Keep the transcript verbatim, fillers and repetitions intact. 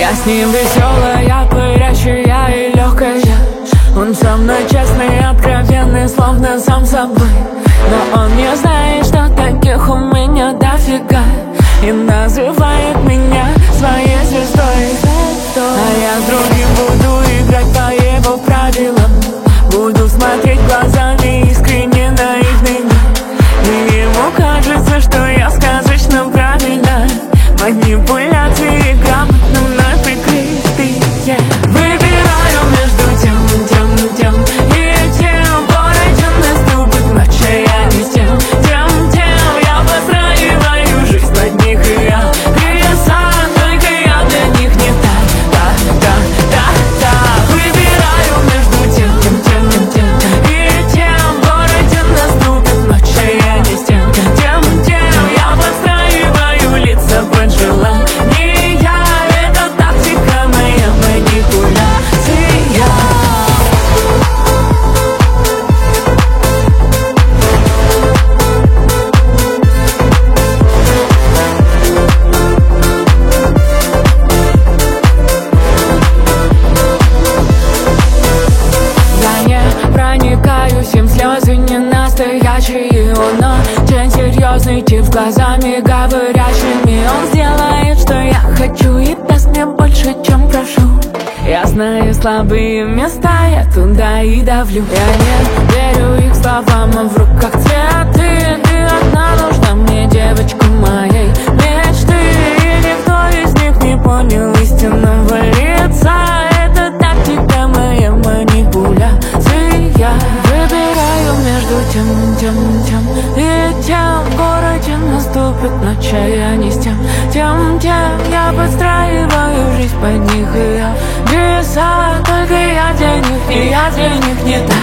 Я с ним веселая, пырящая и легкая. Он со мной честный, откровенный, словно сам собой. Но он не знает, что таких у меня дофига, и называет меня своей звездой. А я с другим буду играть по его правилам. Буду смотреть глазами искренне наивными, и ему кажется, что я сказочно правильно. Манипуляции грамотно мной прикрытые. Выбираю между тем, тем, тем и тем. Порой наступит ночь, а я не с тем, тем, тем. Я постраиваю жизнь под них, и я леса, только я для них не та, та, та, та, та. Выбираю между тем, тем, тем, тем и тем. Порой наступит ночь, а я не с тем, тем, тем. Я подстраиваю лица под желание. Это тактика моя, манипуляция. Я не проникаюсь, им слезы не настоящие. Он очень серьезный тип, с глазами говорящими. Он сделает, что я хочу, и даст мне больше, чем прошу. Я знаю слабые места, я туда и давлю. Я не верю их словам, а в руках цветы. Ты одна нужна мне, девочка моей мечты. И никто из них не понял истинного лица. Это тактика моя, манипуляция. Выбираю между тем, тем, тем и тем. В городе наступит ночь, а я не с тем, тем, тем. Я подстраиваю жизнь под них, и я веса, только я для них, и я для них не так.